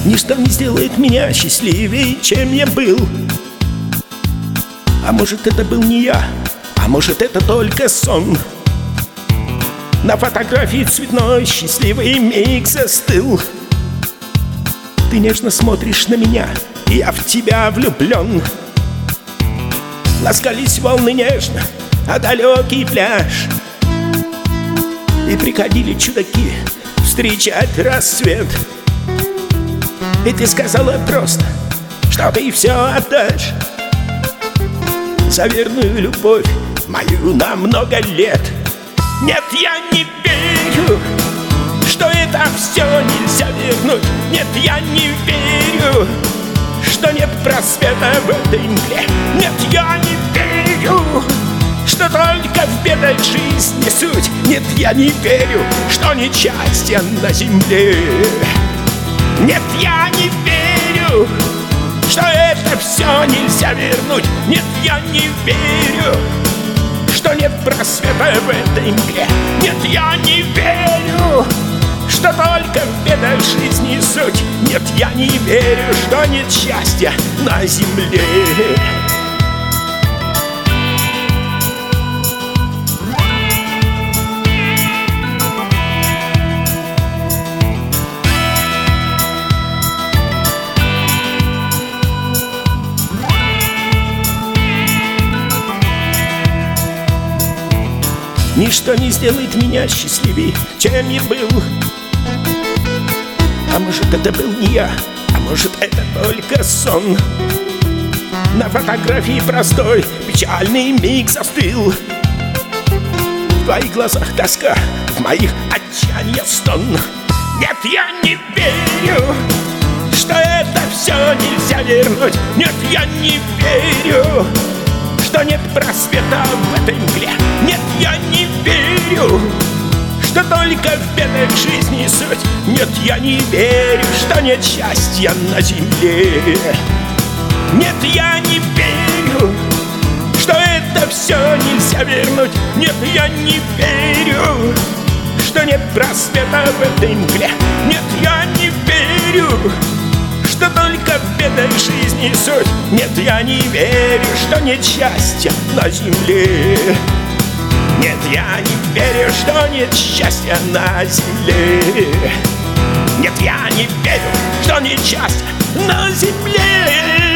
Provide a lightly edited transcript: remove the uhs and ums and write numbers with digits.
Ничто не сделает меня счастливее, чем я был. А может, это был не я, а может, это только сон. На фотографии цветной счастливый миг застыл. Ты нежно смотришь на меня, и я в тебя влюблен. Ласкались волны нежно, а далекий пляж. И приходили чудаки встречать рассвет. И ты сказала просто, что ты все отдашь за верную любовь мою на много лет. Нет, я не верю, что это все нельзя вернуть. Нет, я не верю, что нет просвета в этой мгле. Нет, я не верю, что только в бедах жизни суть. Нет, я не верю, что не счастье на земле. Нет, я не верю, что это все нельзя вернуть. Нет, я не верю, что нет просвета в этой мгле. Нет, я не верю, что только в бедах жизни суть. Нет, я не верю, что нет счастья на земле. Ничто не сделает меня счастливее, чем я был. А может, это был не я, а может, это только сон. На фотографии простой печальный миг застыл. В твоих глазах тоска, в моих отчаяние стон. Нет, я не верю, что это все нельзя вернуть. Нет, я не верю, что нет просвета в этой мгле. Нет, я не верю, что только в бедах жизни суть. Нет, я не верю, что нет счастья на земле. Нет, я не верю, что это все нельзя вернуть. Нет, я не верю, что нет просвета в этой мгле. Нет, я не верю, что только в бедах жизни суть. Нет, я не верю, что нет счастья на земле. Нет, я не верю, что нет счастья на земле. Нет, я не верю, что нет счастья на земле.